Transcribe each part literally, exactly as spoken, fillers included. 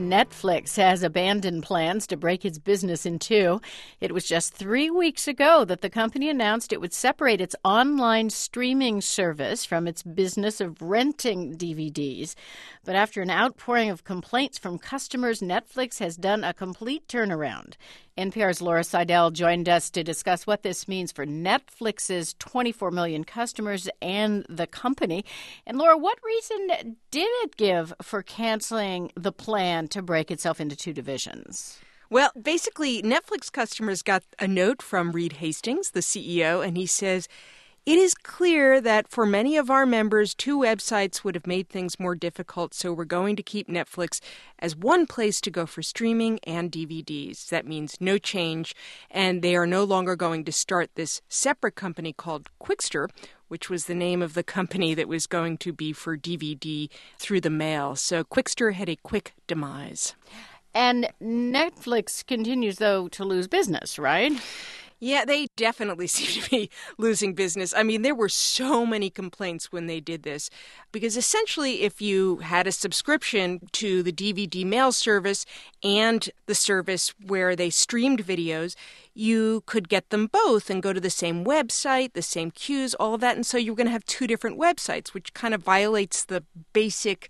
Netflix has abandoned plans to break its business in two. It was just three weeks ago that the company announced it would separate its online streaming service from its business of renting D V Ds. But after an outpouring of complaints from customers, Netflix has done a complete turnaround. N P R's Laura Seidel joined us to discuss what this means for Netflix's twenty-four million customers and the company. And Laura, what reason did it give for canceling the plan to break itself into two divisions? Well, basically, Netflix customers got a note from Reed Hastings, the C E O, and he says, "It is clear that for many of our members, two websites would have made things more difficult, so we're going to keep Netflix as one place to go for streaming and D V Ds. That means no change, and they are no longer going to start this separate company called Qwikster, which was the name of the company that was going to be for D V D through the mail. So Qwikster had a quick demise." And Netflix continues, though, to lose business, right? Yeah, they definitely seem to be losing business. I mean, there were so many complaints when they did this because essentially if you had a subscription to the D V D mail service and the service where they streamed videos, you could get them both and go to the same website, the same queues, all of that. And so you're going to have two different websites, which kind of violates the basic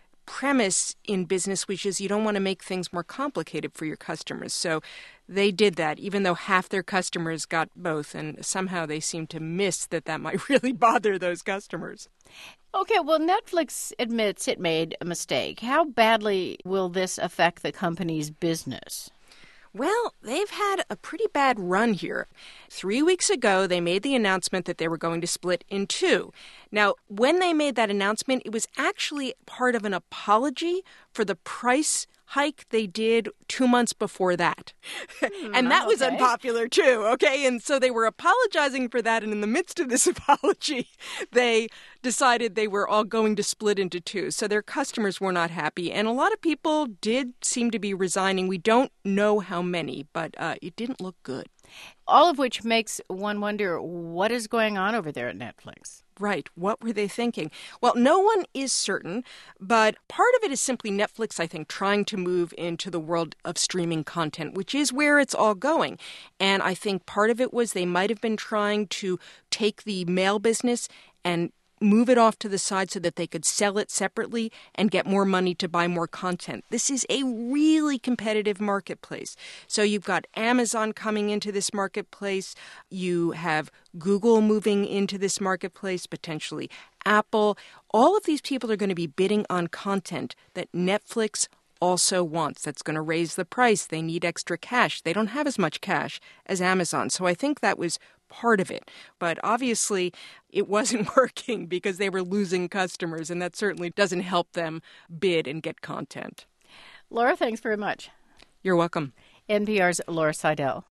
premise in business, which is you don't want to make things more complicated for your customers. So they did that, even though half their customers got both, and somehow they seem to miss that that might really bother those customers. Okay, well, Netflix admits it made a mistake. How badly will this affect the company's business? Well, they've had a pretty bad run here. Three weeks ago, they made the announcement that they were going to split in two. Now, when they made that announcement, it was actually part of an apology for the price hike they did two months before that. Hmm, and that was okay. unpopular too, okay? And so they were apologizing for that, and in the midst of this apology, they decided they were all going to split into two. So their customers were not happy, and a lot of people did seem to be resigning. We don't know how many, but uh, it didn't look good. All of which makes one wonder what is going on over there at Netflix. Right. What were they thinking? Well, no one is certain, but part of it is simply Netflix, I think, trying to move into the world of streaming content, which is where it's all going. And I think part of it was they might have been trying to take the mail business and move it off to the side so that they could sell it separately and get more money to buy more content. This is a really competitive marketplace. So you've got Amazon coming into this marketplace. You have Google moving into this marketplace, potentially Apple. All of these people are going to be bidding on content that Netflix also wants. That's going to raise the price. They need extra cash. They don't have as much cash as Amazon. So I think that was part of it. But obviously, it wasn't working because they were losing customers, and that certainly doesn't help them bid and get content. Laura, thanks very much. You're welcome. N P R's Laura Seidel.